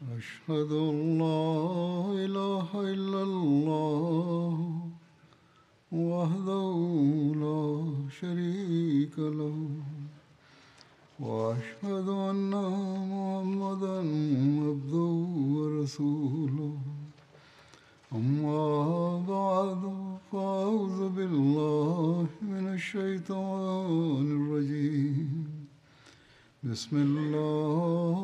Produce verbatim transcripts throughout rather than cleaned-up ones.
أشهد أن لا إله إلا الله وحده لا شريك له وأشهد أن محمدا عبده ورسوله أما بعد فأعوذ بالله من الشيطان الرجيم بسم الله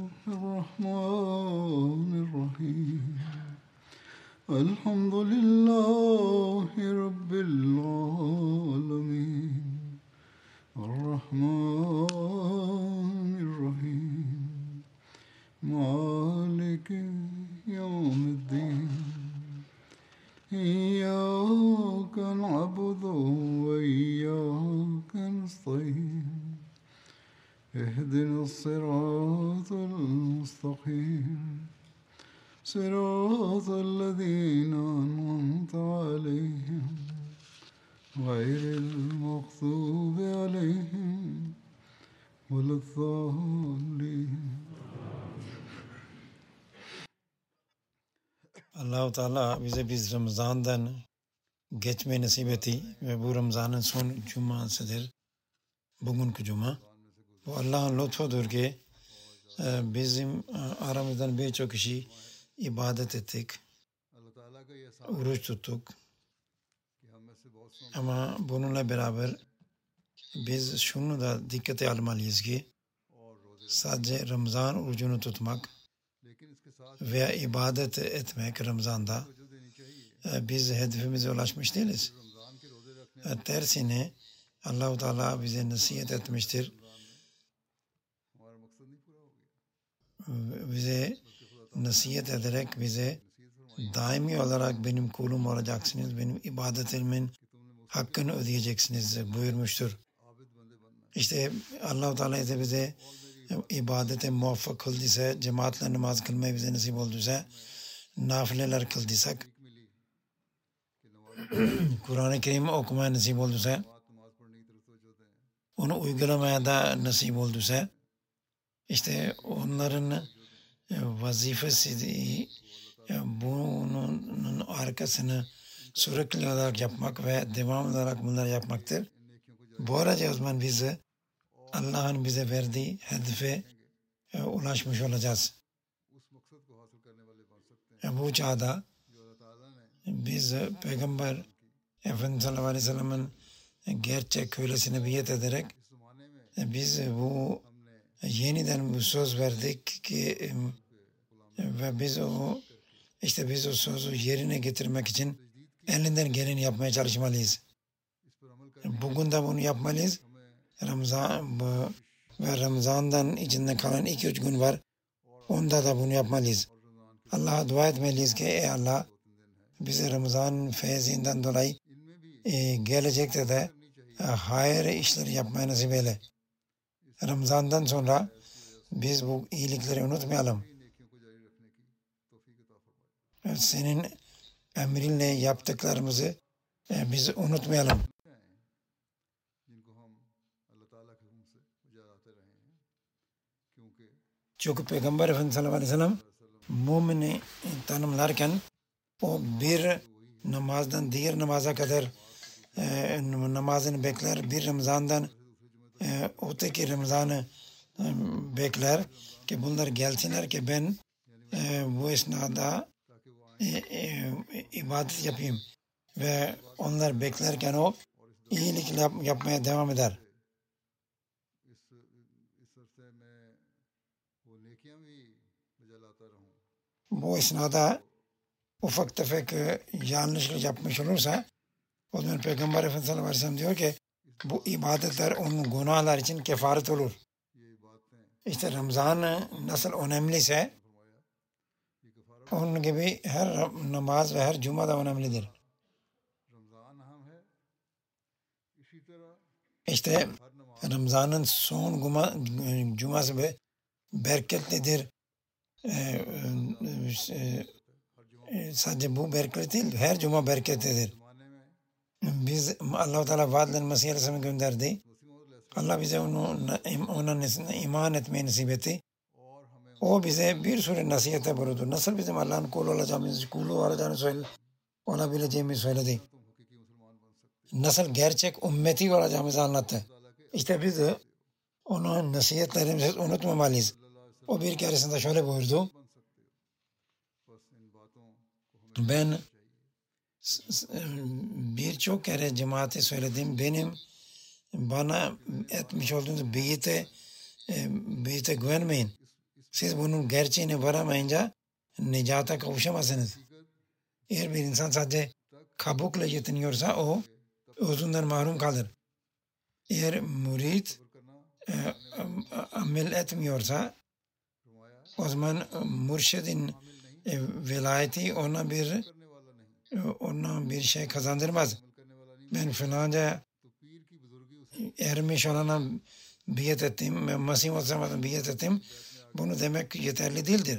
الرحمن الرحيم الحمد لله رب العالمين الرحمن الرحيم مالك يوم الدين إياك نعبد وإياك نستعين اهدنا الصراط المستقيم صراط الذين أنعمت عليهم غير المغضوب عليهم ولا الضالين. Allah-u Teala bize biz Ramazan'dan geçme nasip etti ve bu Ramazan'ın son cumasıdır. Bugünkü cuma. Bu Allah'ın lütfudur ki bizim aramızdan birçok kişi ibadet ettik, oruç tuttuk. Ama bununla beraber biz şunu da dikkate almalıyız ki sadece Ramazan orucunu tutmak veya ibadet etmek Ramazan'da biz hedefimize ulaşmış değiliz. Tersine Allah-u Teala bize nasihat etmiştir. Bize nasihat ederek bize daimi olarak benim kulum olacaksınız, benim ibadetimin hakkını ödeyeceksiniz buyurmuştur. İşte Allah-u Teala ise bize ibadete muvaffak kıldıysa, cemaatle namaz kılmayı bize nasip olduysa, nafileler kıldıysak, Kur'an-ı Kerim'i okumaya nasip olduysa, onu uygulamaya da nasip olduysa, işte onların vazifesi bunun arkasını sürekli olarak yapmak ve devam olarak bunları yapmaktır. Bu arada o zaman biz Allah'ın bize verdiği hedefe ulaşmış olacağız. Bu çağda biz Peygamber Efendimiz sallallahu aleyhi ve sellem'in gerçek kölesine biat ederek biz bu yeniden bu söz verdik ki ve biz o işte biz o sözü yerine getirmek için elinden geleni yapmaya çalışmalıyız. Bugün de bunu yapmalıyız. Ramazan bu, ve Ramazan'dan içinde kalan iki üç gün var. Onda da bunu yapmalıyız. Allah'a dua etmeliyiz ki ey Allah bize Ramazan feyzinden dolayı e, gelecekte de e, hayır işleri yapmaya nasip eyle. Ramazan'dan sonra biz bu iyilikleri unutmayalım. Senin emrinle yaptıklarımızı e, biz unutmayalım. Çünkü Peygamber Efendimiz sallallahu aleyhi ve sellem mümini tanımlarken o bir namazdan diğer namaza kadar e, namazını bekler. Bir Ramazan'dan e, öteki Ramazan'ı e, bekler ki bunlar gelsinler ki ben e, bu esnada e, e, ibadet yapayım. Ve onlar beklerken o iyilik yap, yapmaya devam eder. Bu esnada ufak tefek yanlışlık yapmış olursa o zaman Peygamber Efendimiz sallallahu aleyhi ve sellem diyor ki bu ibadetler onun günahlar için kefaret olur. İşte Ramazan nasıl önemliyse onun gibi her namaz ve her cuma da önemlidir. İşte Ramazan'ın son cuma, cuması ve bereketlidir. Ee, e, e, sadece bu bereketli değil, her cuma bereketlidir. Biz Allah-u Teala vaadlerini Mesih Aleyhisselam'a gönderdi. Allah bize onu, ona iman etmeyi nasip etti. O bize bir sürü nasihate bulundu. Nasıl bizim Allah'ın kulu olacağımız, kulu olacağını söyle, olabileceğimizi söyledi. Nasıl gerçek ümmeti olacağımızı anlattı. İşte biz de onun nasihatlerimizi unutmamalıyız. O bir keresinde şöyle buyurdu. Ben birçok kere cemaate söyledim. Benim bana etmiş olduğunuz beyite, beyite güvenmeyin. Siz bunun gerçeğine varamayınca nicata kavuşamazsınız. Eğer bir insan sadece kabukla yetiniyorsa o özünden mahrum kalır. Eğer murit e, amel etmiyorsa o zaman mürşidin e, velayeti ona bir ona bir şey kazandırmaz. Ben falanca ermiş olana biyet ettim, ben Mesih Aleyhisselam'dan biyet ettim. Bunu demek yeterli değildir.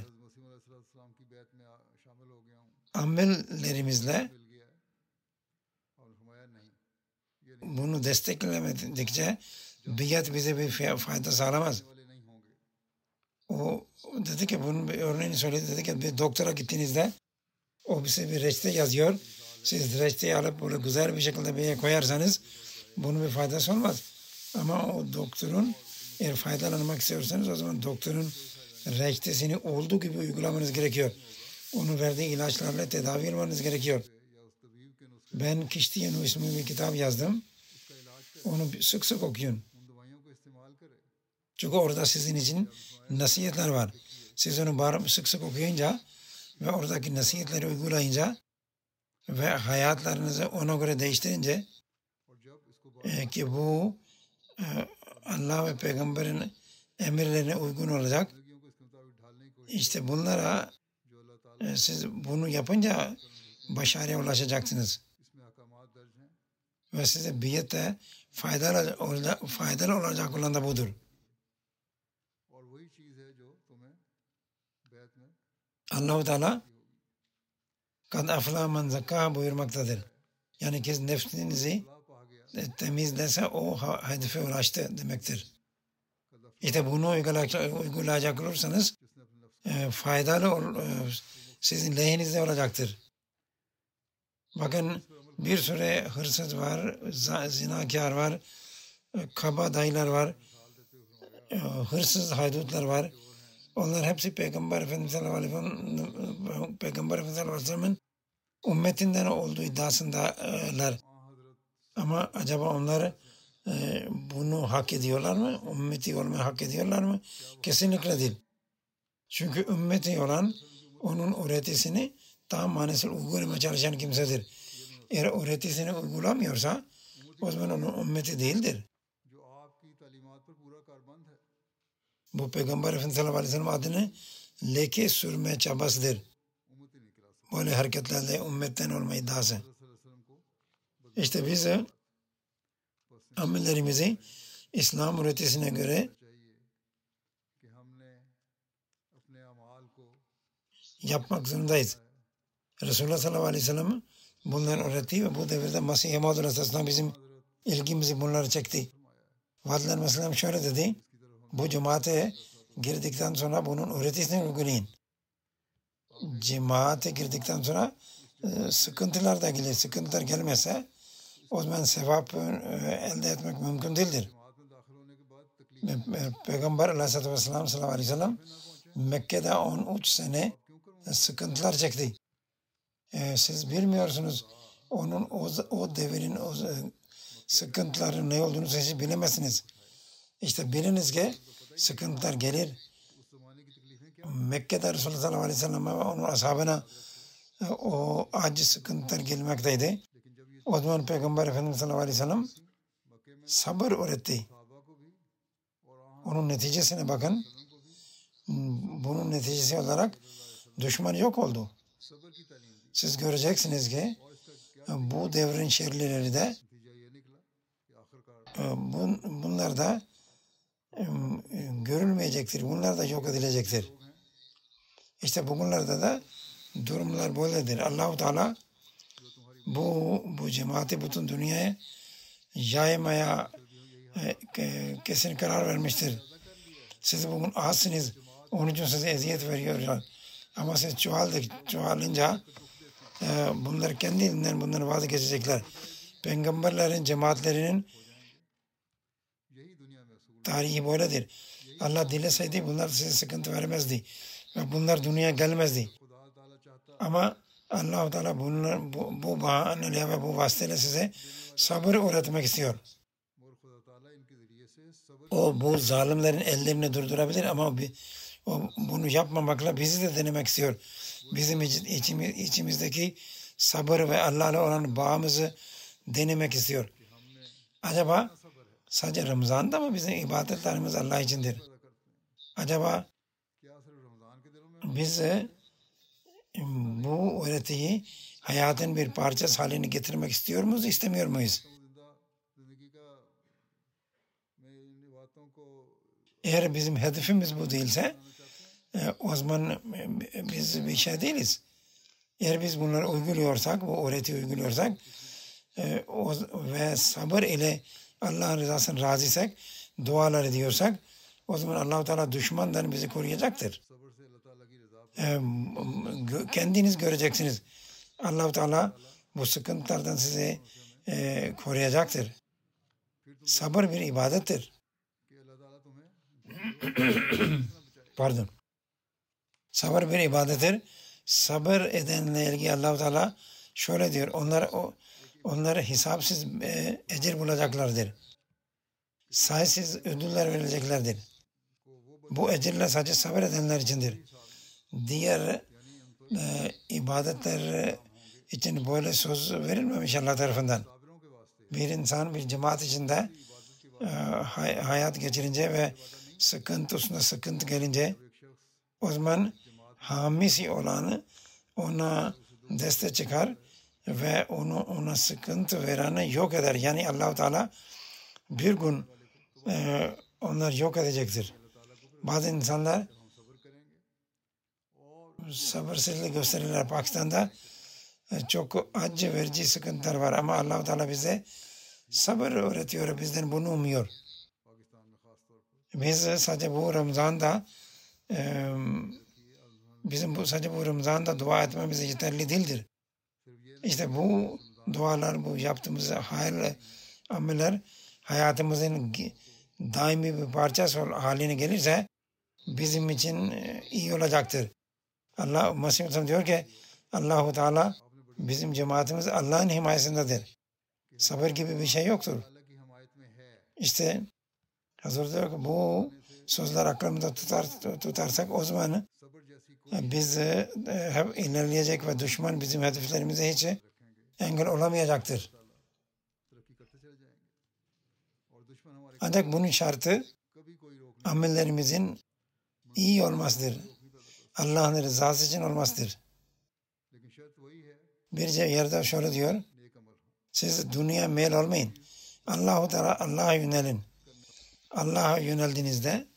Amellerimizle bunu desteklemedikçe biyet bize bir fayda sağlamaz. O dedi ki bunun bir örneğini söyledi. Dedi ki bir doktora gittiğinizde o bize bir reçete yazıyor. Siz reçeteyi alıp böyle güzel bir şekilde bir yere koyarsanız bunun bir faydası olmaz. Ama o doktorun eğer faydalanmak istiyorsanız o zaman doktorun reçetesini olduğu gibi uygulamanız gerekiyor. Onu verdiği ilaçlarla tedavi olmanız gerekiyor. Ben Kiştiye ismini bir kitap yazdım. Onu sık sık okuyun. Çünkü orada sizin için nasihatler var. Siz onu sık sık okuyunca ve oradaki nasihatleri uygulayınca ve hayatlarınızı ona göre değiştirince e, ki bu e, Allah ve Peygamber'in emirlerine uygun olacak. İşte bunlara e, siz bunu yapınca başarıya ulaşacaksınız. Ve size biyette faydalı, faydalı olacak olan da budur. Allah-u Teala kad afla men zakka buyurmaktadır. Yani kez nefsinizi temizlese o hedefe ulaştı demektir. İşte bunu uygulayacak olursanız e, faydalı ol, e, sizin lehinizde olacaktır. Bakın bir sürü hırsız var, zinakar var, kaba dayılar var, e, hırsız haydutlar var. Onlar hepsi Peygamber Efendimiz sallallahu aleyhi ve sellem, Peygamber Efendimiz sallallahu aleyhi ve sellem'in ümmetinden olduğu iddiasındalar. Ama acaba onlar e, bunu hak ediyorlar mı? Ümmeti olmayı hak ediyorlar mı? Kesinlikle değil. Çünkü ümmeti olan onun öğretisini tam manasıyla uygulamaya çalışan kimsedir. Eğer öğretisini uygulamıyorsa o zaman onun ümmeti değildir. Bu Peygamber Efendimiz sallallahu aleyhi ve sellem adını leke sürme çabasıdır. Böyle hareketlerle ümmetten olma iddiası. İşte biz amellerimizi İslam öğretisine göre yapmak zorundayız. Resulullah sallallahu aleyhi ve sellem bunları öğretti ve bu devirde Mesih Maud Aleyhisselam bizim ilgimizi bunları çekti. Vadiler mesela şöyle dedi. Bu cemaate girdikten sonra bunun öğretisini uygulayın. Cemaate girdikten sonra e, sıkıntılar da gelir. Sıkıntılar gelmezse o zaman sevap e, elde etmek mümkün değildir. Peygamber Aleyhisselatü Vesselam sallallahu aleyhi ve sellem Mekke'de on üç sene sıkıntılar çekti. E, siz bilmiyorsunuz onun o, o devirin o sıkıntıların ne olduğunu siz bilemezsiniz. İşte biliniz ki sıkıntılar gelir. Mekke'de Resulullah sallallahu aleyhi ve sellem ve onun ashabına o acı sıkıntılar gelmekteydi. O zaman Peygamber Efendimiz sallallahu aleyhi ve sellem sabır öğretti. Onun neticesine bakın. Bunun neticesi olarak düşman yok oldu. Siz göreceksiniz ki bu devrin şerlileri de bunlar da görülmeyecektir. Bunlar da yok edilecektir. İşte bugünlerde de durumlar böyledir. Allah-u Teala bu, bu cemaati bütün dünyaya yaymaya e, kesin karar vermiştir. Siz bugün azsınız Onun için size eziyet veriyorlar. Ama siz çoğaldık, çoğalınca e, bunlar kendiliğinden bunları vazgeçecekler. Peygamberlerin cemaatlerinin tarihi böyledir. Allah dileseydi bunlar size sıkıntı vermezdi. Ve bunlar dünyaya gelmezdi. Ama Allah-u Teala bunlar, bu, bu bahaneyle ve bu vasıtayla size sabır öğretmek istiyor. O bu zalimlerin ellerini durdurabilir ama bir, o, bunu yapmamakla bizi de denemek istiyor. Bizim içimiz, içimizdeki sabır ve Allah'la olan bağımızı denemek istiyor. Acaba sadece Ramazan'da mı bizim ibadetlerimiz Allah içindir? Acaba biz bu öğretiyi hayatın bir parçası haline getirmek istiyor muyuz, istemiyor muyuz? Eğer bizim hedefimiz bu değilse o zaman biz bir şey değiliz. Eğer biz bunları uyguluyorsak, bu öğretiyi uyguluyorsak ve sabır ile Allah'ın rızasını razıysak, dualar ediyorsak o zaman Allah-u Teala düşmandan bizi koruyacaktır. Kendiniz göreceksiniz. Allah-u Teala bu sıkıntılardan sizi e, koruyacaktır. Sabır bir ibadettir. Pardon. Sabır bir ibadettir. Sabır edenle ilgili Allah-u Teala şöyle diyor. Onlar o onlara hesapsız e, ecir bulacaklardır. Sayısız ödüller verileceklerdir. Bu ecirler sadece sabır edenler içindir. Diğer e, ibadetler için böyle söz verilmemiş Allah tarafından. Bir insan bir cemaat içinde e, hay, hayat geçirince ve sıkıntı üstüne sıkıntı gelince o zaman hamisi olanı ona destek çıkar ve onu ona sıkıntı vereni yok eder. Yani Allah-u Teala bir gün e, onlar yok edecektir. Bazı insanlar sabırsızlık gösterirler. Pakistan'da çok acı verici sıkıntılar var ama Allah-u Teala bize sabır öğretiyor. Bizden bunu umuyor. Biz sadece bu Ramazan'da e, bizim bu sadece bu Ramazan'da dua etmemiz yeterli değildir. İşte bu dualar, bu yaptığımız hayırlı ameller hayatımızın daimi bir parçası haline gelirse bizim için iyi olacaktır. Allah Mesih diyor ki Allah-u Teala bizim cemaatimiz Allah'ın himayesindedir. Sabır gibi bir şey yoktur. İşte Hazır diyor ki bu sözler aklımda tutar, tutarsak o zaman biz hep ilerleyecek ve düşman bizim hedeflerimize hiç engel olamayacaktır. Ancak bunun şartı amellerimizin iyi olmasıdır. Allah'ın rızası için olmasıdır. Bir yerde şöyle diyor. Siz dünya meyil olmayın. Allah-u Teala Allah'a yönelin. Allah'a yöneldiğinizde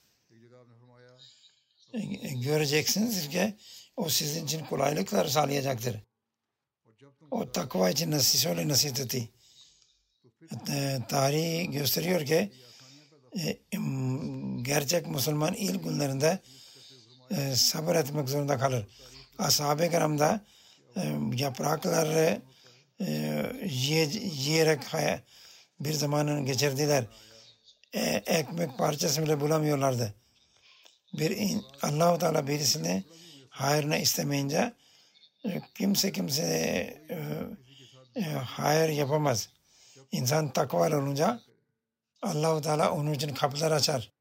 göreceksiniz ki o sizin için kolaylıklar sağlayacaktır. O takva için nasıl şöyle nasihat etti. Tarih gösteriyor ki gerçek Müslüman ilk günlerinde sabır etmek zorunda kalır. Ashab-ı kiramda yaprakları yiyerek bir zamanını geçirdiler. Ekmek parçası bile bulamıyorlardı. Bir Allah-u Teala birisini hayrına istemeyince kimse kimse e, hayır yapamaz. İnsan takvalı olunca Allah-u Teala onun için kapılar açar.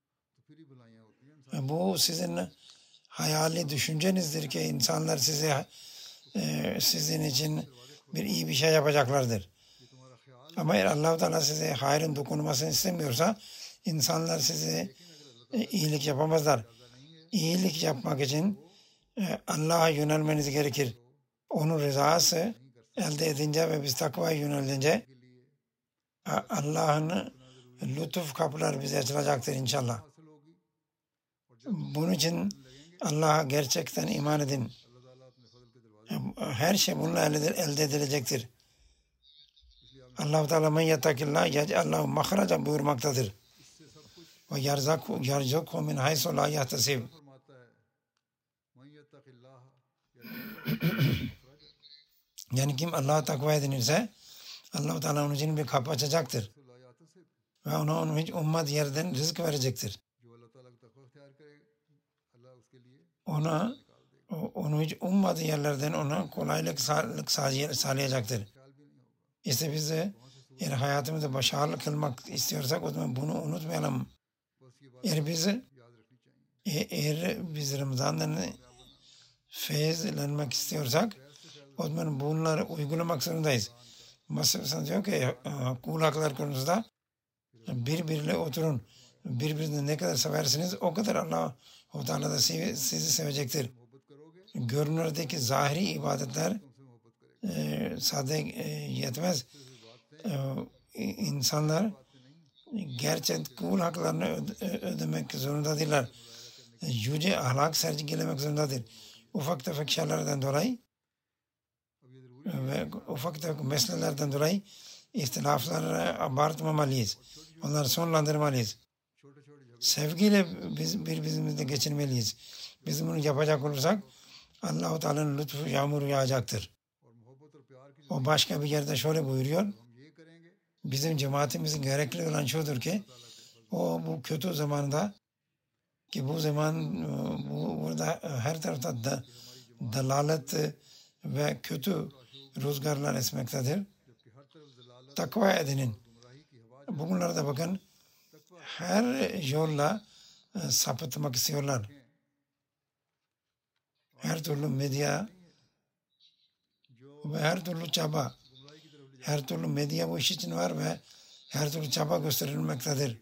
Bu sizin hayali düşüncenizdir ki insanlar size e, sizin için bir iyi bir şey yapacaklardır. Ama eğer Allah-u Teala size hayrın dokunmasını istemiyorsa insanlar size e, iyilik yapamazlar. İyilik yapmak için e, Allah'a yönelmeniz gerekir. Onun rızası elde edince ve biz takvaya yönelince Allah'ın lütuf kapıları bize açılacaktır inşallah. Bunun için Allah'a gerçekten iman edin. Her şey bununla elde edilecektir. Allah-u Teala men yettakillah yec'allahu mahraca buyurmaktadır. Ve yerzakhu min haysu la yahtesib. Yani kim Allah'a takva edinirse Allah-u Teala onun için bir kapı açacaktır. Ve ona onun hiç ummadığı yerden rızık verecektir. Ona onu hiç ummadığı yerlerden ona kolaylık sağlık sağlayacaktır. İşte biz de eğer hayatımızda başarılı kılmak istiyorsak o zaman bunu unutmayalım. Eğer biz eğer biz Ramazan'dan feyizlenmek istiyorsak o zaman bunları uygulamak zorundayız. Mesela diyor ki kul haklar konusunda birbiriyle oturun. Birbirini ne kadar seversiniz o kadar Allah-u Teala da sizi sevecektir. Görünürdeki zahiri ibadetler e, sade e, yetmez. E, insanlar gerçek kul haklarını öde, ödemek zorunda değiller. E, yüce ahlak sergilemek zorundadır. Ufak tefek şeylerden dolayı ve ufak tefek meselelerden dolayı ihtilafları abartmamalıyız. Onları sonlandırmalıyız. Sevgiyle biz birbirimizle geçirmeliyiz. Biz bunu yapacak olursak Allah-u Teala'nın lütfu yağmur yağacaktır. O başka bir yerde şöyle buyuruyor. Bizim cemaatimizin gerekli olan şudur ki o bu kötü zamanında ki bu zaman bu, burada her tarafta da, dalalet ve kötü rüzgarlar esmektedir. Takva edinin. Bugünlerde bakın her yolla sapıtmak istiyorlar. Her türlü medya ve her türlü çaba, her türlü medya bu iş için var ve her türlü çaba gösterilmektedir.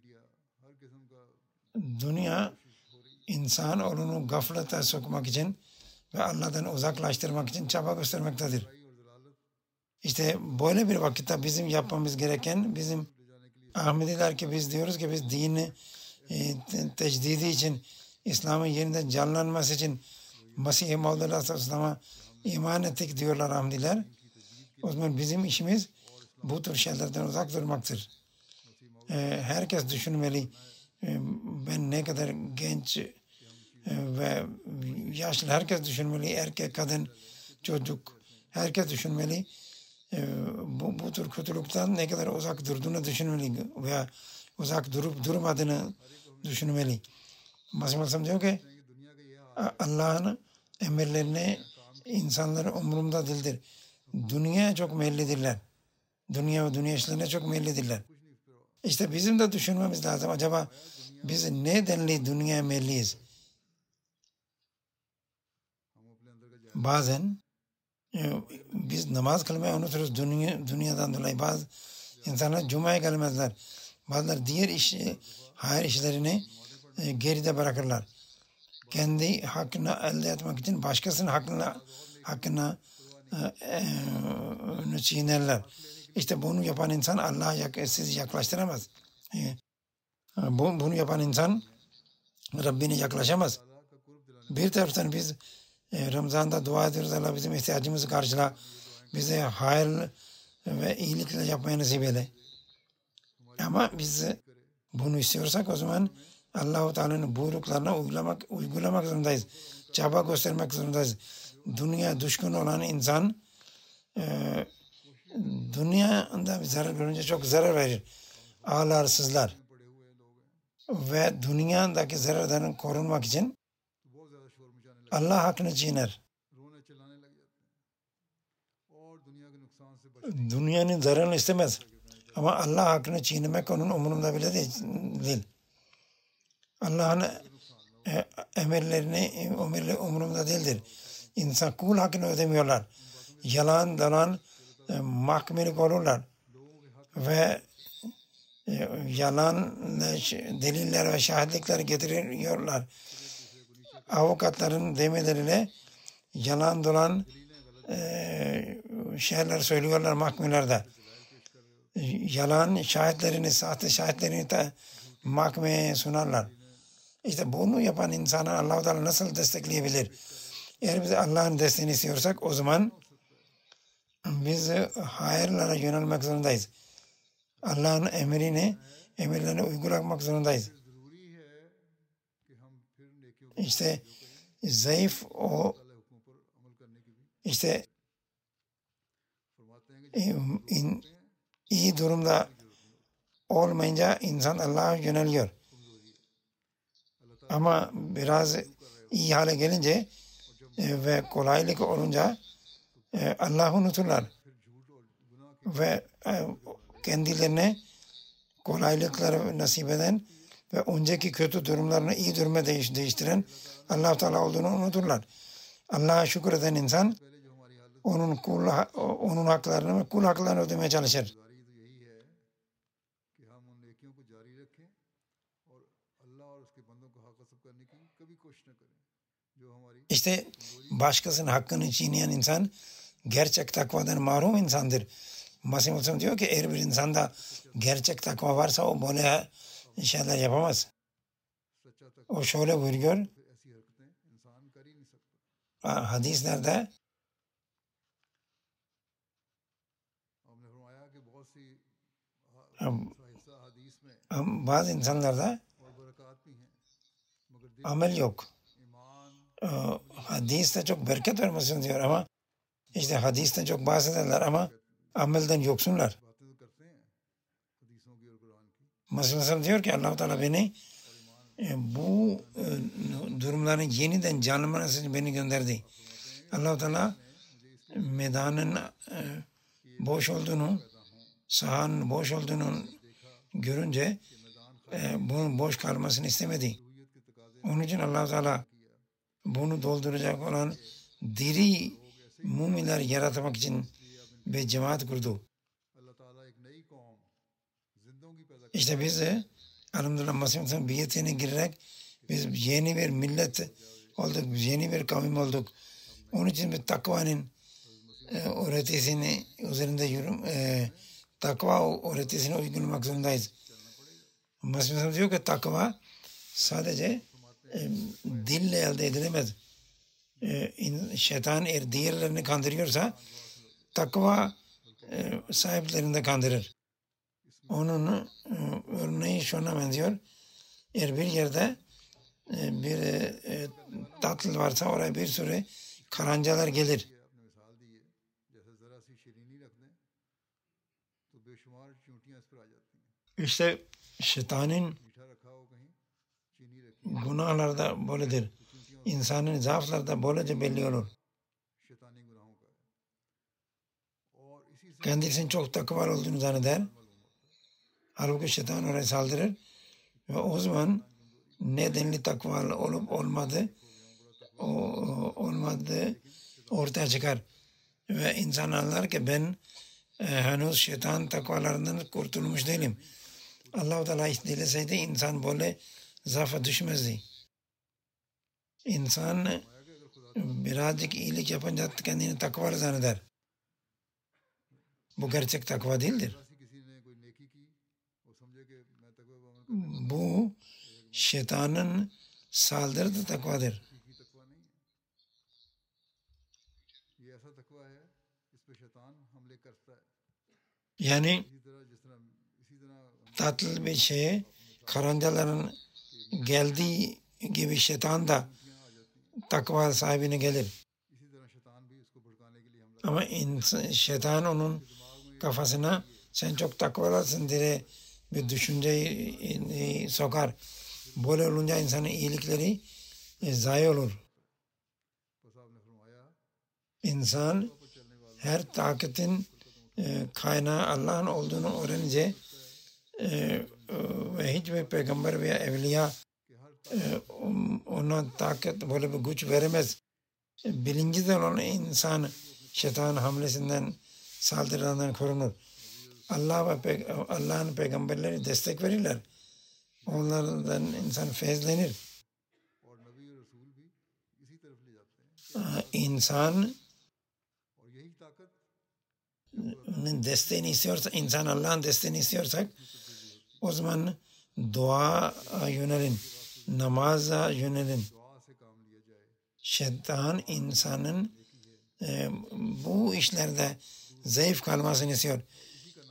Dünya insan oğlunu gaflete sokmak için ve Allah'tan uzaklaştırmak için çaba göstermektedir. İşte böyle bir vakitte bizim yapmamız gereken, bizim Ahmediler ki biz diyoruz ki biz dini e, tecdidi için, İslam'ın yeniden canlanması için Mesih-i Mevd Aleyhisselam'a iman ettik diyorlar Ahmediler. O zaman bizim işimiz bu tür şeylerden uzak durmaktır. E, herkes düşünmeli. E, ben ne kadar genç e, ve yaşlı herkes düşünmeli. Erkek, kadın, çocuk herkes düşünmeli. E, bu, bu tür kötülükten ne kadar uzak durduğunu düşünmeli veya uzak durup durmadığını düşünmeli. Mesih Aleyhisselam diyor ki Allah'ın emirlerine insanların umurunda değildir. Dünya çok meyillidirler. Dünya ve dünya işlerine çok meyillidirler. İşte bizim de düşünmemiz lazım. Acaba biz ne denli dünyaya meyilliyiz? Bazen biz namaz kılmayı unuturuz dünya, dünyadan dolayı. Bazı insanlar cumaya gelmezler. Bazıları diğer iş, hayır işlerini geride bırakırlar. Kendi hakkını elde etmek için başkasının hakkına hakkına e, çiğnerler. İşte bunu yapan insan Allah'a yak, sizi yaklaştıramaz. E, bu, bunu yapan insan Rabbine yaklaşamaz. Bir taraftan biz e, Ramazan'da dua ediyoruz. Allah bizim ihtiyacımızı karşıla. Bize hayır ve iyilikle yapmaya nasip eyle. Ama biz bunu istiyorsak o zaman Allah-u Teala'nın buyruklarına uygulamak, uygulamak zorundayız. Çaba göstermek zorundayız. Dünya düşkün olan insan e, dünyada bir zarar görünce çok zarar verir. Ağlar, sızlar. Ve dünyadaki zarardan korunmak için Allah hakkını çiğner. Dünyanın zararını istemez. Ama Allah hakkını çiğnemek onun umurunda bile değil. Allah'ın e, emirlerini emirleri umurumda değildir. İnsan kul hakkını ödemiyorlar. Yalan, dalan, e, mahkemelik olurlar. Ve e, yalan deliller ve şahitlikler getiriyorlar. Avukatların demeleriyle yalan dolan e, şeyler söylüyorlar mahkemelerde. Yalan şahitlerini, sahte şahitlerini de mahkemeye sunarlar. İşte bunu yapan insanı Allah-u Teala nasıl destekleyebilir? Eğer biz Allah'ın desteğini istiyorsak o zaman biz hayırlara yönelmek zorundayız. Allah'ın emrini, emirlerini uygulamak zorundayız. İşte zayıf o işte in, iyi durumda olmayınca insan Allah'a yöneliyor. Ama biraz iyi hale gelince e, ve kolaylık olunca e, Allah'ı unuturlar. Ve e, kendilerine kolaylıkları nasip eden ve önceki kötü durumlarını iyi duruma değiş, değiştiren Allah Teala olduğunu unuturlar. Allah'a şükür eden insan onun kul, onun haklarını ve kul haklarını ödemeye çalışır. İşte başkasının hakkını çiğneyen insan gerçek takvadan mahrum insandır. Masih Musa diyor ki eğer bir insanda gerçek takva varsa o böyle şeyler yapamaz. O şöyle buyuruyor. Hadislerde bazı insanlarda amel yok. Hadiste çok bereket vermesin diyor ama işte hadiste çok bahsederler ama amelden yoksunlar. Mesela diyor ki Allah-u Teala beni e, bu e, durumların yeniden canlanması için beni gönderdi. Allah-u Teala meydanın e, boş olduğunu, sahanın boş olduğunu görünce e, bunun boş kalmasını istemedi. Onun için Allah-u Teala bunu dolduracak olan diri müminler yaratmak için bir cemaat kurdu. İşte biz de elhamdülillah Masih'in biyetine girerek biz yeni bir millet olduk, yeni bir kavim olduk. Onun için bir takvanın e, öğretisini üzerinde yürüm, e, takva öğretisini uygulamak zorundayız. Masih diyor ki takva sadece e, dille elde edilemez. E, in, şeytan eğer diğerlerini kandırıyorsa takva e, sahiplerini de kandırır. Onun e, örneği şuna benziyor. Eğer bir yerde e, bir e, tatlı varsa oraya bir sürü karıncalar gelir. İşte şeytanın günahları da böyledir. İnsanın zaafları da böylece belli olur. Kendisinin çok takvalı olduğunu zanneder. Halbuki şeytan oraya saldırır ve o zaman nedenli takvalı olup olmadı o, olmadı ortaya çıkar. Ve insan anlar ki ben e, henüz şeytan takvalarından kurtulmuş değilim. Allah-u Teala hiç dileseydi insan böyle zaafa düşmezdi. İnsan birazcık iyilik yapınca kendini takvalı zanneder. Bu gerçek takva değildir. Bu şeytanın saldırdığı takvadır. Yani tatlı bir şeye karıncaların geldiği gibi şeytan da takva sahibine gelir. Ama insan, şeytan onun kafasına sen çok takvalısın diye bir düşünceyi sokar. Böyle olunca insanın iyilikleri e, zayi olur. İnsan her takitin e, kaynağı Allah'ın olduğunu öğrenince e, ve hiçbir peygamber veya evliya e, ona takat böyle bir güç veremez. E, bilincinde olan insan şeytan hamlesinden, saldırılarından korunur. Allah ve Allah'ın peygamberleri destek verirler. Onlardan insan feyzlenir. İnsan desteğini istiyorsa, insan Allah'ın desteğini istiyorsak o zaman dua yönelin, namaza yönelin. Şeytan insanın e, bu işlerde zayıf kalmasını istiyor.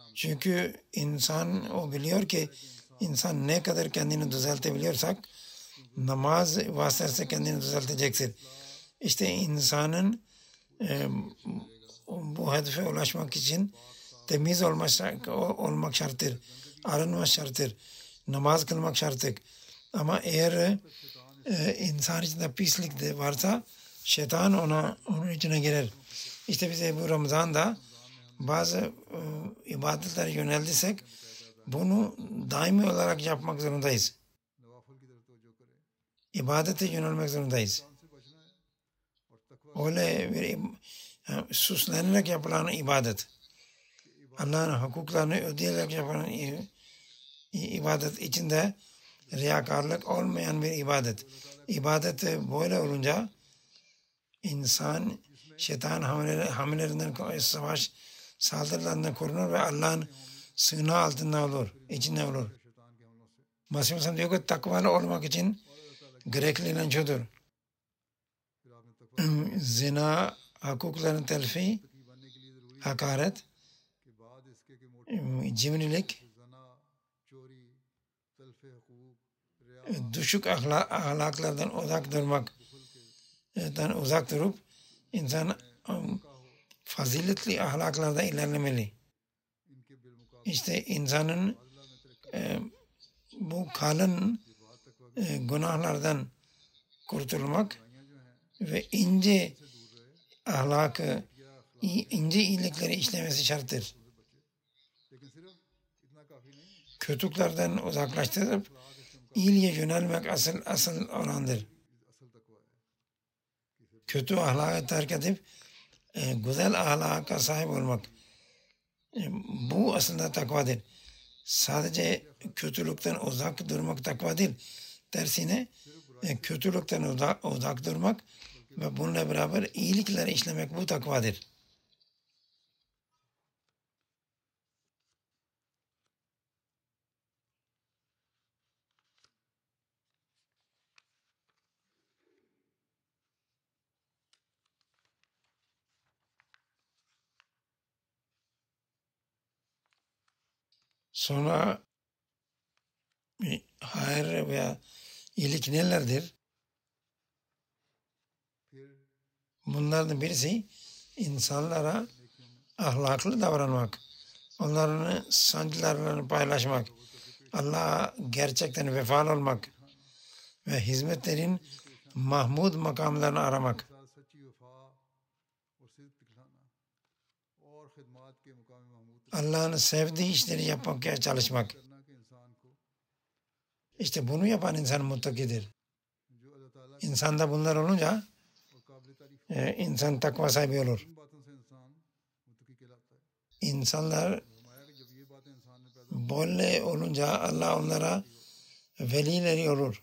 Çünkü insan o biliyor ki insan ne kadar kendini düzeltebiliyorsak namaz vasıtasıyla kendini düzelteceksin. İşte insanın e, bu hedefe ulaşmak için temiz olmak, olmak şarttır. Arınmak şarttır. Namaz kılmak şarttır. Ama eğer e, insan içinde pislik de varsa şeytan ona onun içine girer. İşte bize bu Ramazan'da bazı e, ibadetlere yöneldiysek bunu daimi olarak yapmak zorundayız. İbadete yönelmek zorundayız. Öyle bir süslenerek yapılan ibadet, Allah'ın hukuklarını ödeyerek yapılan ibadet içinde riyakarlık olmayan bir ibadet. İbadet böyle olunca insan şeytan hamlelerinden, savaş saldırılarından korunur ve Allah'ın sığınağı altında olur, içinde olur. Masih Mesih diyor ki takvalı olmak için gerekli şudur: zina, hukukların telfi, hakaret, cimrilik, düşük ahlak, ahlaklardan uzak durmaktan uzak durup insan faziletli ahlaklarda ilerlemeli. İşte insanın e, bu kalın e, günahlardan kurtulmak ve ince ahlakı, ince iyilikleri işlemesi şarttır. Kötülüklerden uzaklaştırıp iyiliğe yönelmek asıl asıl olandır. Kötü ahlakı terk edip e, güzel ahlaka sahip olmak. E, bu aslında takvadır. Sadece kötülükten uzak durmak takva değil. Tersine e, kötülükten uzak, uzak durmak ve bununla beraber iyilikleri işlemek bu takvadır. Sonra hayır veya iyilik nelerdir? Bunlardan birisi insanlara ahlaklı davranmak, onların sancılarını paylaşmak, Allah'a gerçekten vefalı olmak ve hizmetlerin mahmud makamlarını aramak. Allah'ın sevdiği işleri yapmaya çalışmak. İşte bunu yapan insan muttakidir. İnsanda bunlar olunca e, insan takva sahibi olur. İnsanlar böyle olunca Allah onlara velileri olur.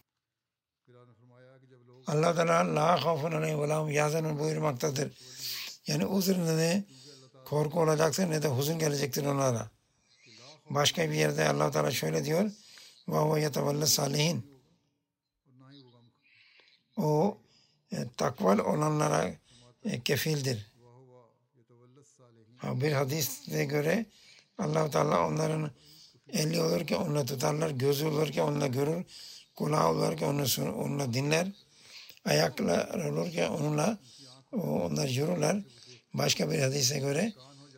Allah Teala la khawfun aleyhim ve lahum yahzanun buyurmaktadır. Yani üzerine ne korku olacaktır ne de huzun gelecektir onlara. Başka bir yerde Allah Teala şöyle diyor: ve huve yetevelle salihin. O e, takval olanlara e, kefildir. Ha, bir hadiste göre Allah Teala onların eli olur ki onunla tutarlar, gözü olur ki onunla görür, kulağı olur ki onunla, onunla dinler, ayaklar olur ki onunla onlar yürürler. Başka bir hadise göre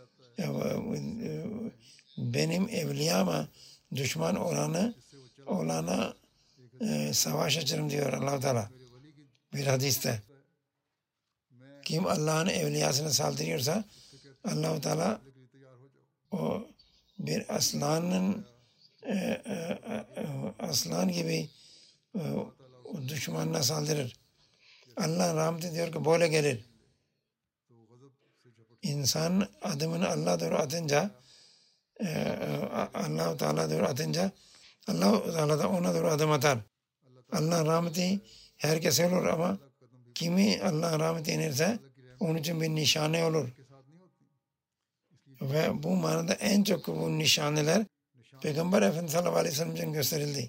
benim evliyama düşman olanı olana e, savaş açarım diyor Allah Teala bir hadiste. Kim Allah'ın evliyasına saldırıyorsa Allah Teala o bir aslanın e, e, e, aslan gibi e, düşmanına saldırır. Allah rahmet diyor ki böyle gelir. İnsan adımını Allah'a doğru atınca Allah-u Teala doğru atınca Allah-u Teala da ona doğru adım atar. Allah rahmeti herkese olur ama kimi Allah rahmeti inerse onun için bir nişane olur. Ve bu manada en çok bu nişaneler Peygamber Efendimiz sallallahu aleyhi ve sellem için gösterildi.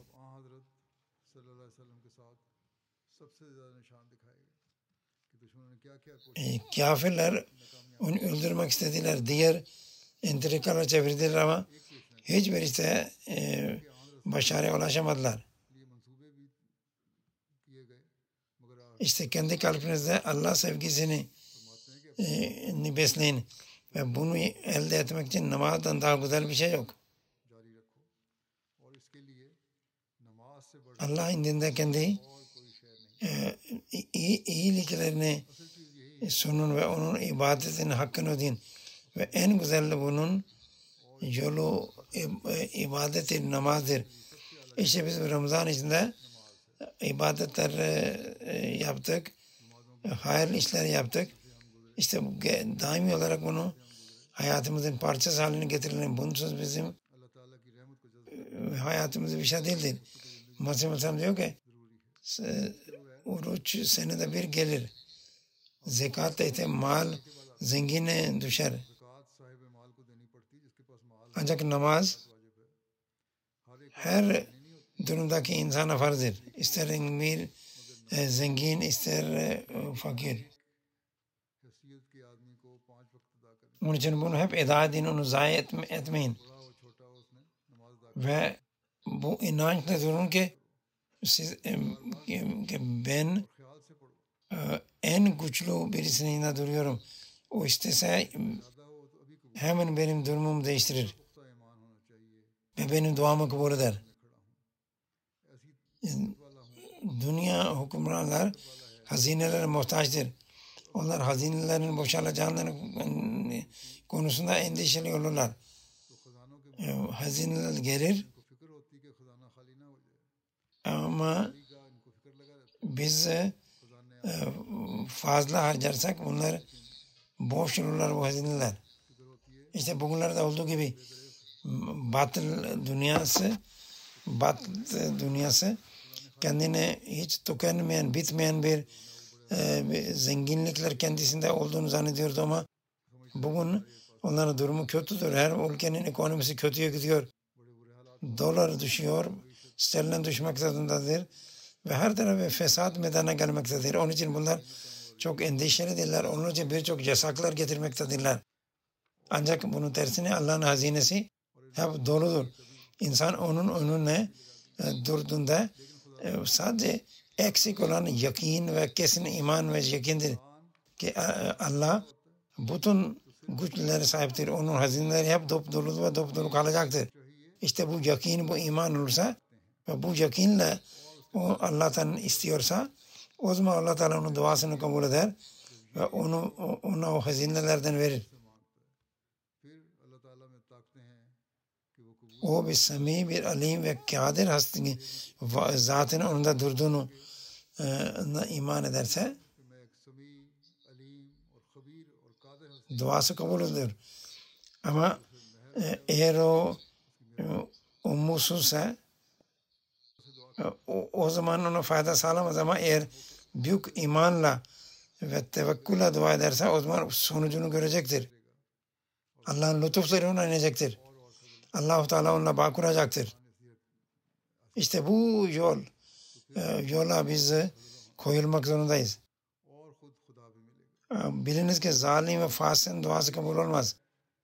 E, kafirler onu öldürmek istediler. Diğer entrikalar çevirdiler ama hiçbirisi e, başarıya ulaşamadılar. İşte kendi kalbinizde Allah sevgisini e, besleyin ve bunu elde etmek için namazdan daha güzel bir şey yok. Allah indinde kendi e, iyi, iyiliklerini sunun ve onun ibadetinin hakkını ödeyin ve en güzel bunun yolu ibadeti namazdır. İşte biz Ramazan içinde ibadetler yaptık, hayırlı işler yaptık. İşte daimi olarak bunu hayatımızın parçası haline getirelim. Bunsuz bizim hayatımız bir şey değildir. Masih Masam diyor ki oruç senede bir gelir. Zekat ise mal zengine düşer. Ancak namaz her durumdaki insana farzdır. İster emir, e, zengin, ister e, fakir. Onun için bunu hep eda edin, onu zayi etme, etmeyin. Ve bu inançla durun ki siz e, ki ben e, en güçlü birisine duruyorum. O istese hemen benim durumumu değiştirir. Ve benim duamı kabul eder. Dünya hükümranlar hazinelere muhtaçtır. Onlar hazinelerin boşalacağının konusunda endişeli olurlar. Hazineler gelir ama biz fazla harcarsak bunlar boş olurlar bu hazineler. İşte bugünlerde olduğu gibi batıl dünyası batıl dünyası kendine hiç tükenmeyen, bitmeyen bir, e, bir zenginlikler kendisinde olduğunu zannediyordu ama bugün onların durumu kötüdür. Her ülkenin ekonomisi kötüye gidiyor. Dolar düşüyor, sterlin düşmek zorundadır ve her tarafı fesat meydana gelmektedir. Onun için bunlar çok endişelidirler. Onun için birçok yasaklar getirmektedirler. Ancak bunun tersine Allah'ın hazinesi hep doludur. İnsan onun önüne e, durduğunda e, sadece eksik olan yakin ve kesin iman ve yakindir ki e, Allah bütün güçlere sahiptir. Onun hazineleri hep dop dolu ve dop dolu kalacaktır. İşte bu yakin, bu iman olursa ve bu yakinle o Allah'tan istiyorsa o zaman Allah Teala onun duasını kabul eder ve onu ona o hazinelerden verir. O bir semi, bir alim ve kadir hastini zatının onda durduğunu e, iman ederse duası kabul edilir. Ama e, eğer o umutsuzsa o, o zaman ona fayda sağlamaz ama eğer büyük imanla ve tevekkülle dua ederse o zaman sonucunu görecektir. Allah'ın lütufları ona inecektir. Allah-u Teala onunla bağ kuracaktır. İşte bu yol, yola biz koyulmak zorundayız. Biliniz ki zalim ve fasığın duası kabul olmaz.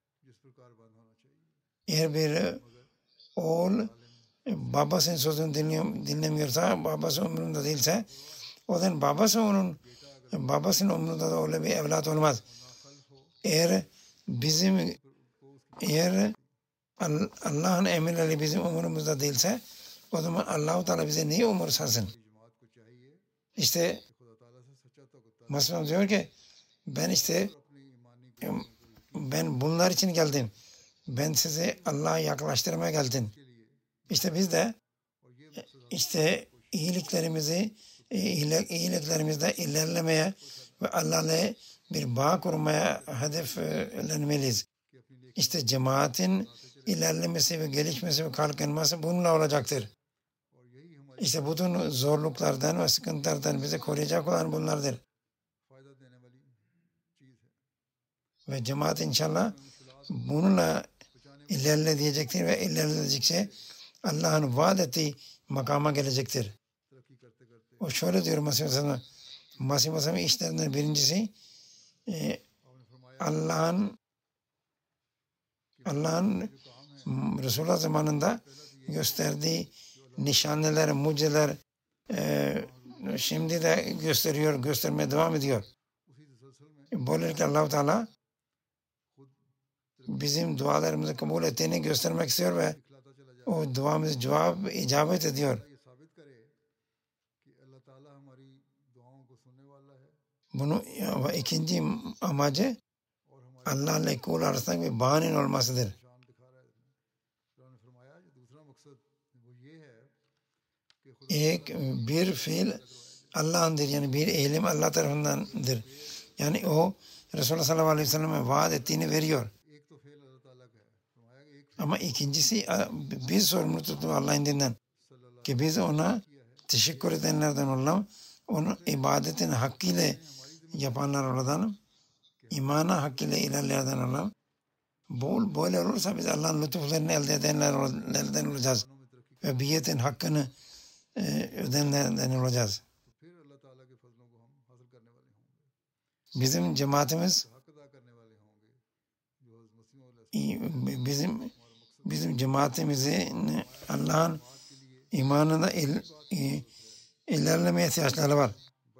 Eğer bir oğul babasının sözünü dinlemiyorsa, babası umurunda değilse, o zaman babası onun, babasının umurunda da öyle bir evlat olmaz. Eğer bizim, eğer Allah'ın emirleri bizim umurumuzda değilse o zaman Allah-u Teala bize neyi umursasın? İşte Mesih diyor ki ben işte ben bunlar için geldim. Ben sizi Allah'a yaklaştırmaya geldim. İşte biz de işte iyiliklerimizi iyiliklerimizde ilerlemeye ve Allah'la bir bağ kurmaya hedeflenmeliyiz. İşte cemaatin ilerlemesi ve gelişmesi ve kalkınması bununla olacaktır. İşte bütün zorluklardan ve sıkıntılardan bizi koruyacak olan bunlardır. Ve cemaat inşallah bununla ilerle diyecektir ve ilerledikçe Allah'ın vaat ettiği makama gelecektir. O şöyle diyor Mesih Aleyhisselam. Mesih Aleyhisselam'ın işlerinden birincisi e, Allah'ın Allah'ın Resulullah zamanında gösterdiği nişaneler, mucizeler, e, şimdi de gösteriyor, göstermeye devam ediyor. Böylelikle Allah-u Teala bizim dualarımızı kabul ettiğini göstermek istiyor ve o duamızı cevap icabet ediyor. Bunu ikinci amacı Allah ile kul arasında bir bağın olmasıdır. Ek bir fiil Allah'ındır, yani bir eylem Allah tarafındandır. Yani o Resulullah sallallahu aleyhi ve sellem'e vaat ettiğini veriyor. Ama ikincisi biz sorumlu tutup Allah'ın indinden ki biz ona teşekkür edenlerden olalım, onun ibadetin hakkıyla yapanlar olalım, imana hakkıyla ilerleyenlerden olalım. Bol böyle olursa biz Allah'ın lütuflarını elde edenlerden olacağız ve biyetin hakkını e, ödenlerden olacağız. Bizim cemaatimiz bizim bizim cemaatimizin Allah'ın imanında il, il, ilerlemeye ihtiyaçları var.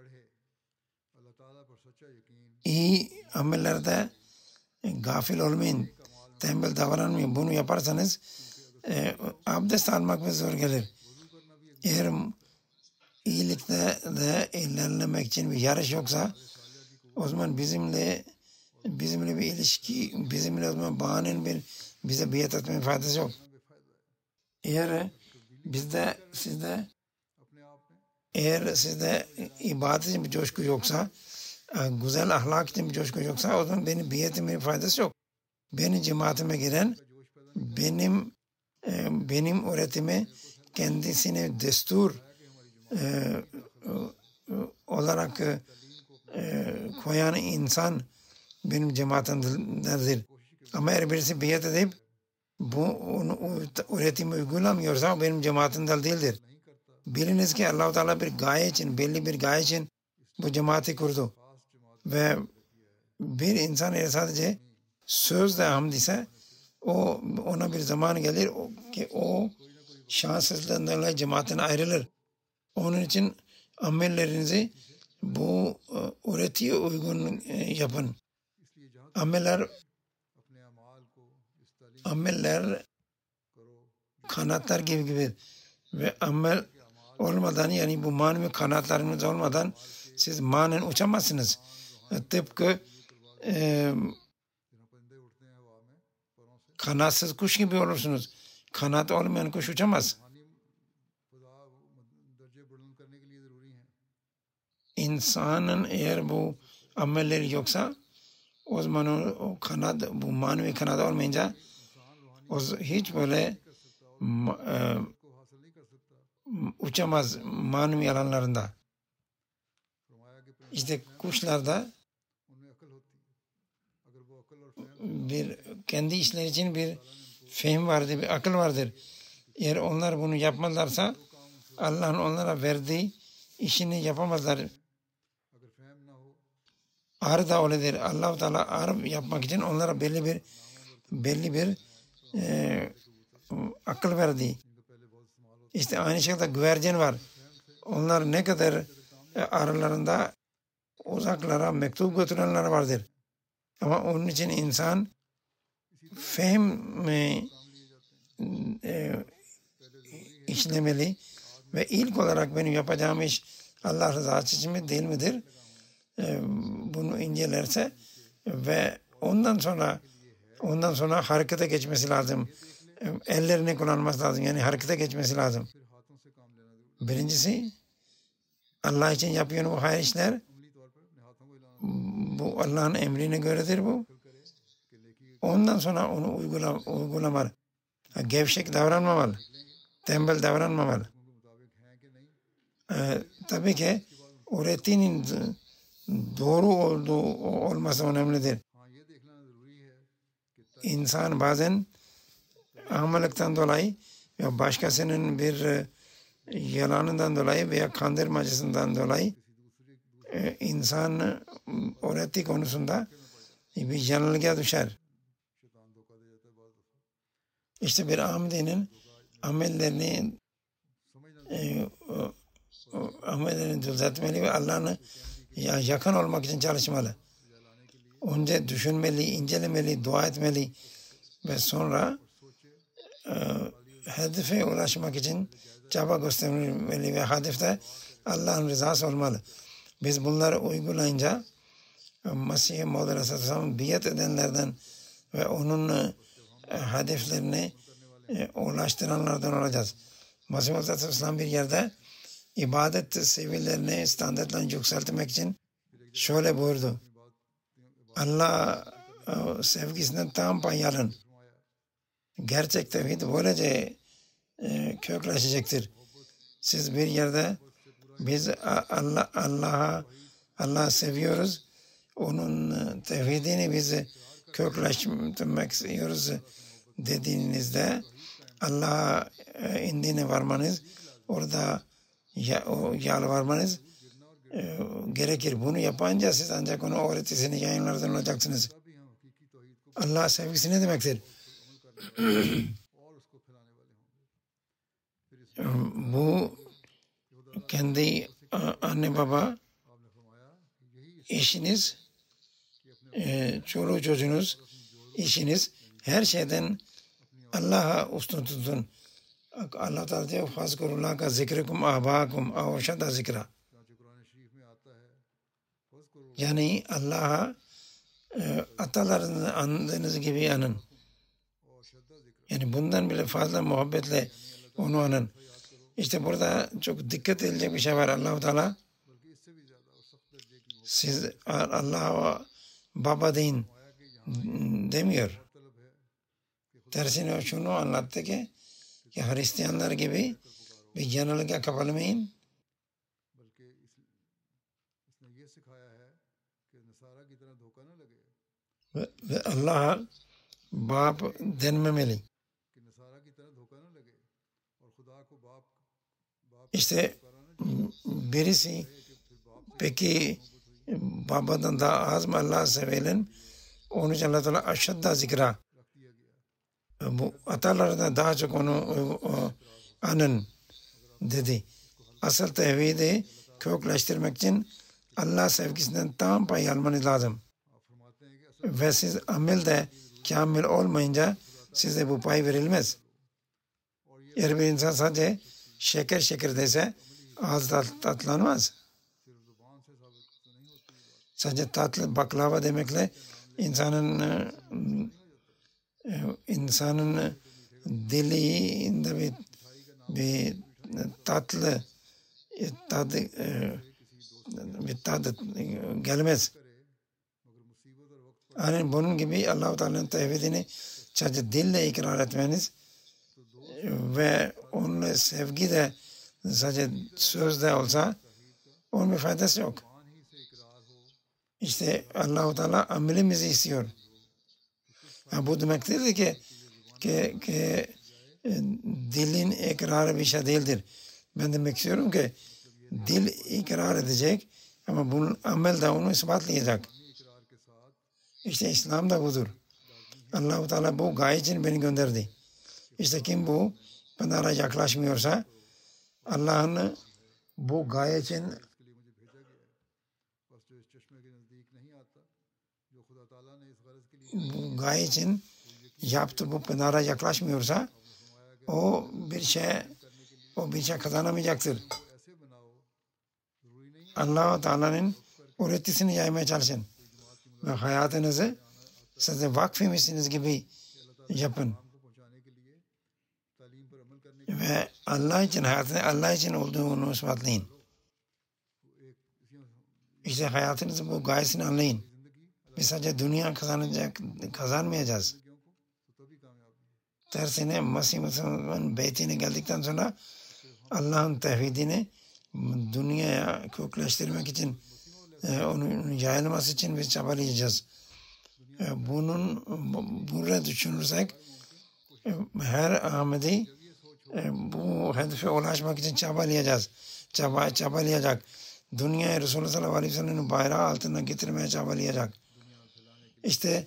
İyi amellerde gafil olmayın, tembel davranmayın. Bunu yaparsanız e, abdest almak ve zor gelir. Eğer iyilikte de ilerlemek için bir yarış yoksa o zaman bizimle bizimle bir ilişki, bizimle o zaman bağının bir bize biat etmenin faydası yok. Eğer bizde sizde eğer sizde ibadet için bir coşku yoksa, güzel ahlak için bir coşku yoksa o zaman benim biatimin faydası yok. Benim cemaatime giren benim benim öğretimi kendisine destur e, olarak e, koyan insan benim cemaatimdendir. Ama eğer birisi biat edip bu onu, öğretimi uygulamıyorsa benim cemaatimden değildir. Biliniz ki Allah-u Teala bir gaye için, belli bir gaye için bu cemaati kurdu. Ve bir insan eğer sadece sözle hamd ise o ona bir zaman gelir ki o şanssızlığından dolayı cemaatine ayrılır. Onun için amellerinizi bu öğretiye uygun yapın. Ameller ameller kanatlar gibi gibi ve amel olmadan, yani bu manevi kanatlarınız olmadan siz manen uçamazsınız. Tıpkı e, kanatsız kuş gibi olursunuz. Kanat olmayan kuş uçamaz. İnsanın eğer bu amelleri yoksa o zaman o, o kanat, bu manevi kanat olmayınca o hiç böyle e, uçamaz manevi alanlarında. İşte kuşlarda bir kendi işleri için bir fehim vardır, bir akıl vardır. Eğer onlar bunu yapmazlarsa Allah'ın onlara verdiği işini yapamazlar. Arı da öyledir. Allah-u Teala arı yapmak için onlara belli bir belli bir e, akıl verdi. İşte aynı şekilde güvercin var. Onlar ne kadar e, aralarında uzaklara mektup götürenler vardır. Ama onun için insan fehim e, e, işlemeli ve ilk olarak benim yapacağım iş Allah rızası için mi değil midir? E, bunu incelerse ve ondan sonra ondan sonra harekete geçmesi lazım. E, ellerini kullanması lazım. Yani harekete geçmesi lazım. Birincisi Allah için yapıyor bu hayır işler. Bu Allah'ın emrine göredir bu. Ondan sonra onu uygula, uygulamalı. Gevşek davranmamalı. Tembel davranmamalı. Ee, tabii ki öğretinin doğru olduğu olması önemlidir. İnsan bazen ahmalıktan dolayı ya başkasının bir yalanından dolayı veya kandırmacısından dolayı e, insan öğreti konusunda bir yanılgıya düşer. İşte bir amdinin amellerini e, amellerini düzeltmeli ve Allah'ın yakın olmak için çalışmalı. Önce düşünmeli, incelemeli, dua etmeli ve sonra e, hedefe ulaşmak için çaba göstermeli ve hedefte Allah'ın rızası olmalı. Biz bunları uygulayınca Mesih-i Maud Aleyhisselam biat edenlerden ve onun e, hedeflerini e, ulaştıranlardan olacağız. Mesih Aleyhisselam bir yerde ibadet seviyelerini, standartlarını yükseltmek için şöyle buyurdu. Allah e, sevgisinden tam pay alın. Gerçek tevhid böylece e, kökleşecektir. Siz bir yerde biz Allah Allah'a Allah'ı seviyoruz. Onun tevhidini biz kökleştirmek istiyoruz dediğinizde Allah'a indiğine varmanız, orada ya, o yalvarmanız e, gerekir. Bunu yapınca siz ancak onun öğretisini yayınlardan olacaksınız. Allah sevgisi ne demektir? Bu kendi anne baba, eşiniz, çoluğu çocuğunuz, işiniz, her şeyden Allah'a üstün tutun. Allah Teala diyor fazkurullah ka zikrekum abakum avşada zikra. Yani Allah'a e, atalarını andığınız gibi anın. Yani bundan bile fazla muhabbetle onu anın. İşte burada çok dikkat edilecek bir şey var. Allah-u Teala siz Allah'a baba deyin demiyor. Tersine şunu anlattı ki ki Hristiyanlar gibi bir yanılgıya kapılmayın. Ve, ve Allah'a bab denmemeli. İşte birisi peki babadan daha az mı Allah'ı sevelim? Onun için Allah Teala aşağıda zikra. Bu atalardan daha çok onu o, anın dedi. Asıl tevhidi kökleştirmek için Allah sevgisinden tam pay almanız lazım. Ve siz amelde kamil olmayınca size bu pay verilmez. Eğer bir insan sadece şeker şeker dese ağız tat, tatlanmaz. Sadece tatlı baklava demekle insanın insanın diliğinde bir, bir tatlı tadı bir tadı gelmez. Yani bunun gibi Allah-u Teala'nın tevhidini sadece dille ikrar etmeniz ve onunla sevgi de sadece sözde olsa onun bir faydası yok. İşte Allah-u Teala amelimizi istiyor. Yani bu demek değil ki, ki, ki dilin ikrarı bir şey değildir. Ben demek istiyorum ki dil ikrar edecek ama bunun amel de onu ispatlayacak. İşte İslam da budur. Allah-u Teala bu gaye için beni gönderdi. İşte kim bu pınara yaklaşmıyorsa Allah'ın bu gaye için bu gaye için yaptı bu pınara yaklaşmıyorsa o bir şey o bir şey kazanamayacaktır. Allah-u Teala'nın öğretisini yaymaya çalışın. Ve hayatınızı size vakfemişsiniz gibi yapın. Ve Allah için hayatını Allah için olduğunu ispatlayın. İşte hayatınızı bu gayesini anlayın. Biz sadece dünya kazanacak, kazanmayacağız. Tersine Mesih Muslim'in beytine geldikten sonra Allah'ın tevhidini dünyaya kökleştirmek için onun yayılması için biz çabalayacağız. Bunun burada düşünürsek her Ahmedi bu hedefe ulaşmak için çabalayacağız. Çaba, çabalayacak. Dünyayı Resulullah sallallahu aleyhi ve sellem'in bayrağı altına getirmeye çabalayacak. İşte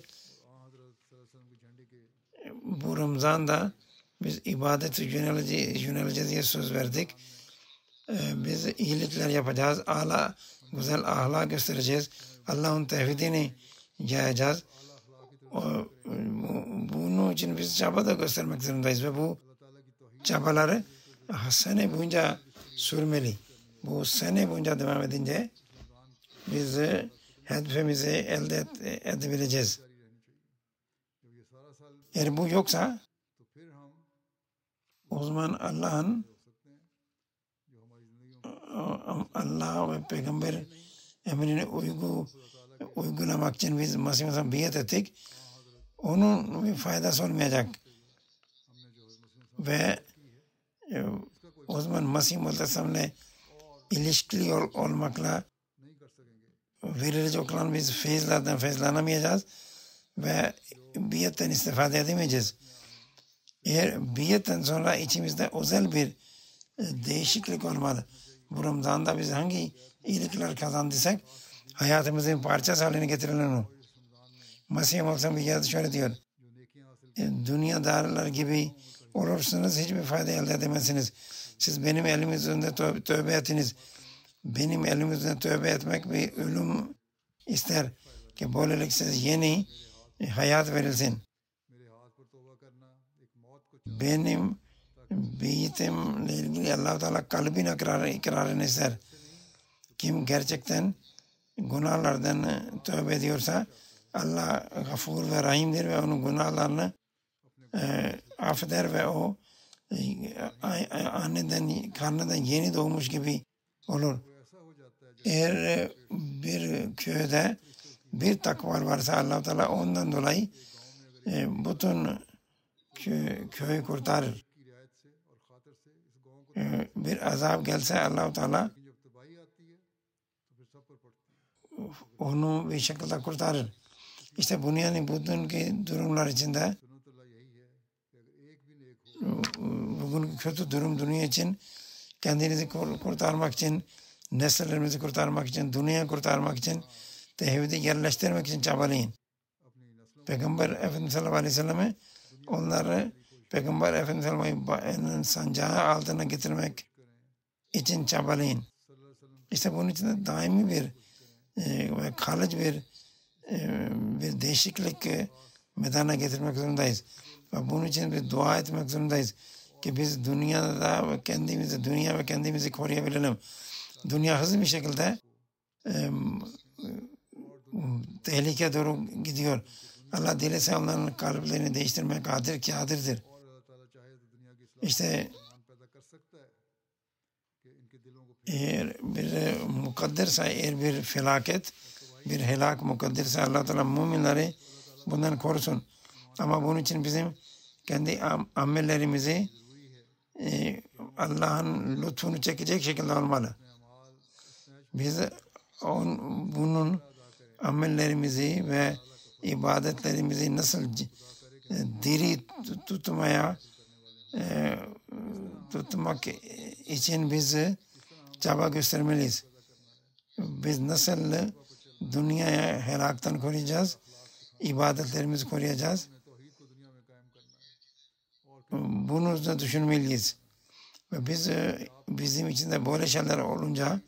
bu Ramazan'da biz ibadete yöneleceğiz, yöneleceğiz diye söz verdik. biz iyilikler yapacağız. Âlâ güzel ahlak göstereceğiz. Allah'ın tevhidini yayacağız. O, bunun için biz çaba da göstermek zorundayız ve bu çabaları sene boyunca sürmeli. Bu sene boyunca devam edince biz hedefimizi elde et, edebileceğiz. Eğer bu yoksa o zaman Allah'ın Allah ve Peygamber emrini uygu, uygulamak için biz Mesih Mesih'e biat ettik. Onun bir faydası olmayacak. Ve o zaman Mesih Mesih'le ilişkili ol, olmakla verilecek olan biz feyizlerden feyizlanamayacağız ve biatten istifade edemeyeceğiz. Eğer biatten sonra içimizde özel bir değişiklik olmalı. Bu Ramazan'da biz hangi iyilikler kazandıysak hayatımızın parçası haline getirelim onu. Mesih Mesih bir yerde şöyle diyor. Dünyadarlar gibi olursanız hiçbir fayda elde edemezsiniz. Siz benim elim üzerinde tövbe, tövbe ettiniz. Benim elim üzerinde tövbe etmek bir ölüm ister ki böylelikle siz yeni hayat verilsin. Benim biyetimle ilgili Allah-u Teala kalbin ikrarı, ikrarını ister. Kim gerçekten günahlardan tövbe ediyorsa Allah gafur ve rahimdir ve onun günahlarını e, affeder ve o e, anneden, karnından yeni doğmuş gibi olur. Eğer bir köyde bir takva varsa Allah-u Teala ondan dolayı e, bütün köy, köyü kurtarır. E, bir azap gelse Allah-u Teala onu bir şekilde kurtarır. İşte bunun yani bugünkü durumlar içinde bugün kötü durum dünya için kendinizi kurtarmak için, nesillerimizi kurtarmak için, dünyayı kurtarmak için, tevhidi yerleştirmek için çabalayın. Peygamber Efendimiz sallallahu aleyhi ve sellem'e onları Peygamber Efendimiz sallallahu aleyhi ve sellem'in sancağı altına getirmek için çabalayın. İşte bunun için de daimi bir e, ve kalıcı bir e, bir değişiklik e, meydana getirmek zorundayız. Ve bunun için bir dua etmek zorundayız. Ki biz dünyada ve kendimizi, dünya ve kendimizi koruyabilelim. Dünya hızlı bir şekilde e, tehlike doğru gidiyor. Allah dilese onların kalplerini değiştirmeye kadir ki kadirdir. İşte eğer bir mukadderse, eğer bir felaket, bir helak mukadderse Allah Teala müminleri bundan korusun. Ama bunun için bizim kendi am amellerimizi e, Allah'ın lütfunu çekecek şekilde olmalı. Biz on, bunun amellerimizi ve ibadetlerimizi nasıl e, diri tutmaya e, tutmak için biz çaba göstermeliyiz. Biz nasıl dünyaya helaktan koruyacağız, ibadetlerimizi koruyacağız. Bunu da düşünmeliyiz. Ve biz bizim için de böyle şeyler olunca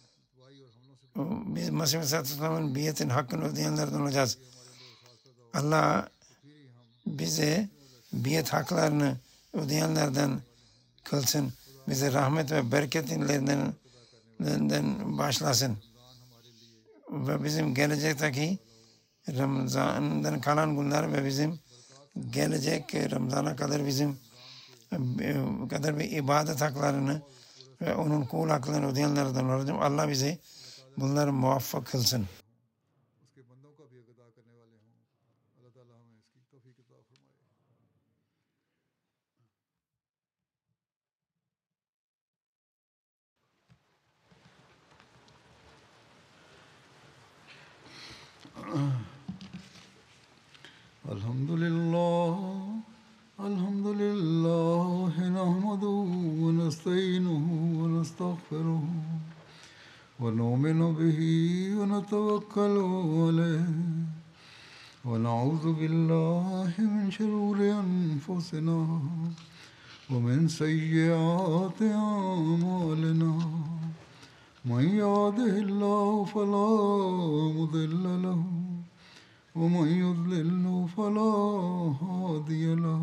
biz Mesih Aleyhisselam'ın biyetin hakkını ödeyenlerden olacağız. Allah bize biyet haklarını ödeyenlerden kılsın. Bize rahmet ve bereketlerinden başlasın. Ve bizim gelecekteki Ramazan'dan kalan günler ve bizim gelecek Ramazan'a kadar bizim kadar bir ibadet haklarını ve onun kul haklarını ödeyenlerden olacağım. Allah bize bunları muvaffak kılsın. Elhamdülillah, elhamdülillah, nahmaduhu ve nestainuhu ve nestağfiruhu ve nu'minu bihi ve netevekkalu aleyh ve na'udhu billahi min şeruri enfusina ومن سيئات أعمالنا من يهده الله فلا مضل له ومن يضلل فلا هادي له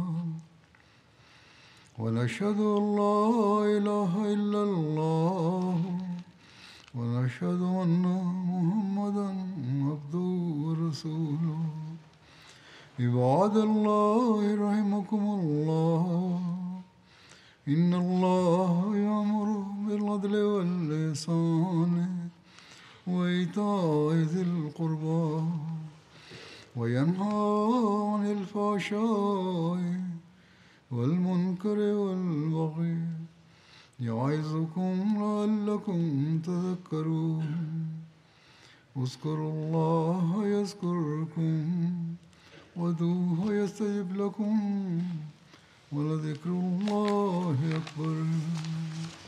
ونشهد أن لا إله إلا الله ونشهد أن محمدا عبده ورسوله عباد الله رحمكم الله إن الله يأمر بالعدل والإحسان وإيتاء ذي القربى وينهى عن الفحشاء والمنكر والبغي يعظكم لعلكم تذكرون اذكروا الله يذكركم وادعوه يستجب لكم ولذكر الله أكبر.